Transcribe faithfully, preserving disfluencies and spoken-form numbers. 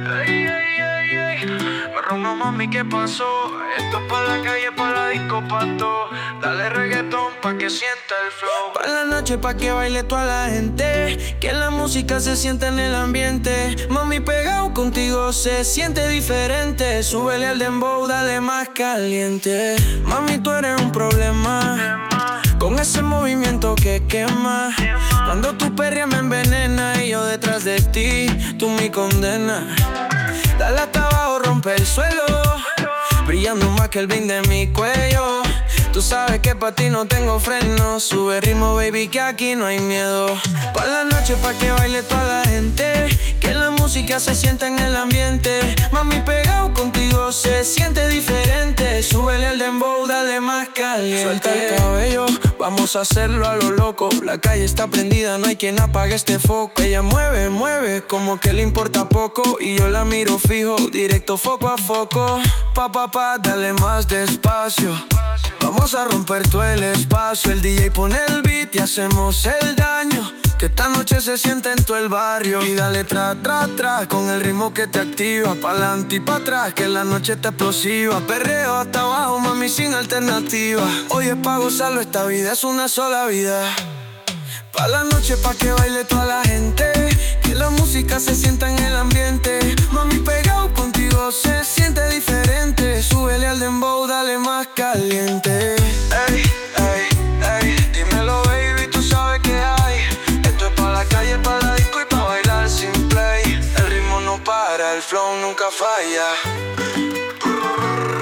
Ey, ey, ey, ey. Me ronco, mami, ¿qué pasó? Esto es pa' la calle, pa' la disco, pa' todo. Dale reggaetón pa' que sienta el flow. Pa' la noche pa' que baile toda la gente, que la música se sienta en el ambiente. Mami, pegado contigo se siente diferente. Súbele al dembow, dale más caliente. Mami, tú eres un problema, con ese movimiento que quema. Cuando tu perrea me envenena y yo detrás de ti, tú mi condena. Dale hasta abajo, rompe el suelo, brillando más que el bling de mi cuello. Tú sabes que pa' ti no tengo freno. Sube ritmo, baby, que aquí no hay miedo. Pa' la noche pa' que baile toda la gente, que la música se sienta en el ambiente. Mami, pegado contigo se siente diferente. Súbele al dembow, dale más caliente. Suelta el cabello, vamos a hacerlo a lo loco. La calle está prendida, no hay quien apague este foco. Ella mueve, mueve, como que le importa poco. Y yo la miro fijo, directo foco a foco. Pa, pa, pa, dale más despacio. Vamos a romper todo el espacio. El D J pone el beat y hacemos el daño. Que esta noche se siente en todo el barrio. Y dale tra, tra, tra, con el ritmo que te activa. Pa'lante y pa' atrás, que la noche está explosiva. Perreo hasta abajo, mami, sin alternativa. Hoy es pa' gozarlo, esta vida es una sola vida. Pa' la noche pa' que baile toda la gente, que la música se sienta en el ambiente. Mami, pegado contigo se siente diferente. Súbele al dembow, dale más caliente. Ey, ey, ey, dímelo, baby, tú sabes que hay. Esto es pa' la calle, pa' la disco y pa' bailar sin play. El ritmo no para, el flow nunca falla.